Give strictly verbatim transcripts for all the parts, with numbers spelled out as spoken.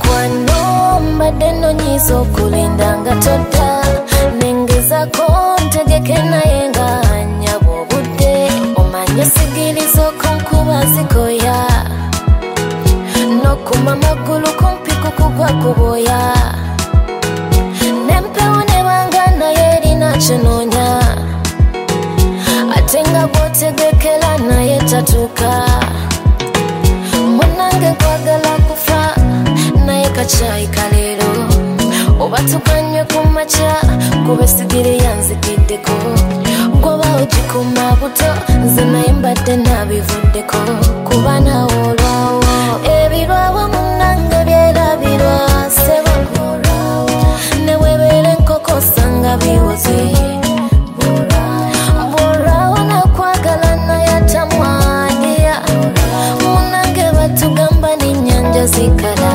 mukwano mbadde nonyiza okulinda nga todda nengezako ntegeke naye nga nyaba obudde omanye sigiriza okunkuba zikoya nokuma magulu kumpi kukugwa kuboya nempewo nebanga naye erina kyenoonya ate nga bwotegekera naye tatuuka munange nkwagala kufa naye kacayi kaleero oba tukanywe ku makya kuba esigiri yanzikiddeko gwoba ogikuma buto nze naye mbadde nabivuddeko kuba nawe olwawo ebirwawo munange byerabirwa sebo newebeera enkoko osanga biwoze bwolwawo nakwagala naye atamwanira munange batugamba n'ennyanja zikala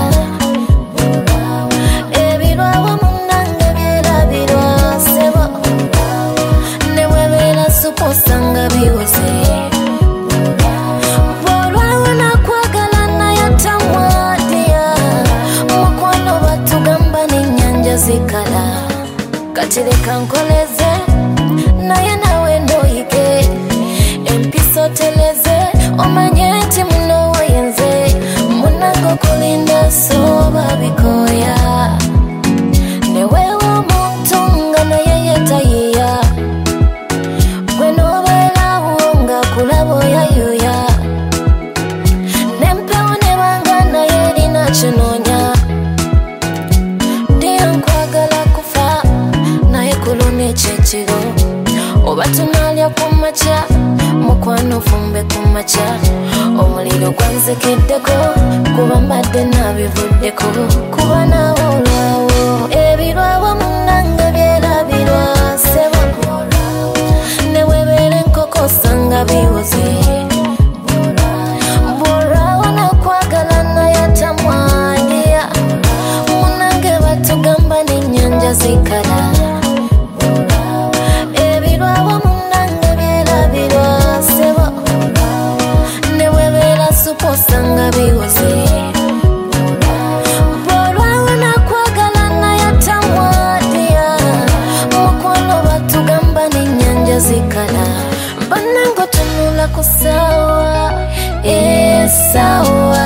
ebirwawo munange byerabirwa sebo newebeera supu osanga biwoze bwolwawo nakwagala naye atamwanira mukwano batugamba n'ennyanja zikala kati leka nkoleze naye nawe ndoyige empisa oteleze omanye nti muno wayenze munange okulinda soba bikoya neweewa omuntu nga naye yetayiya gwe noobeerawo nga kulaba oyayuya nempewo nebanga naye erina kyenoonya ddiyo nkwagala kufa naye kuluna ekyekiro oba tunaalya ku makya mukwano fumbe ku makya omuliro gwanzikiddeko kuba mbadde nabivuddeko kuba naawe olwawo ebirwawo munange byerabirwa sebo newebeera enkoko osanga biwoze bwolwawo nakwagala naye atamwanira munange batugamba n'ennyanja zikala ebirwawo munange byerabirwa sebo newebeera supu osanga biwoze bwolwawo nakwagala naye atamwanira mukwano batugamba n'ennyanja zikala bannange otunula ku ssaawa esaawa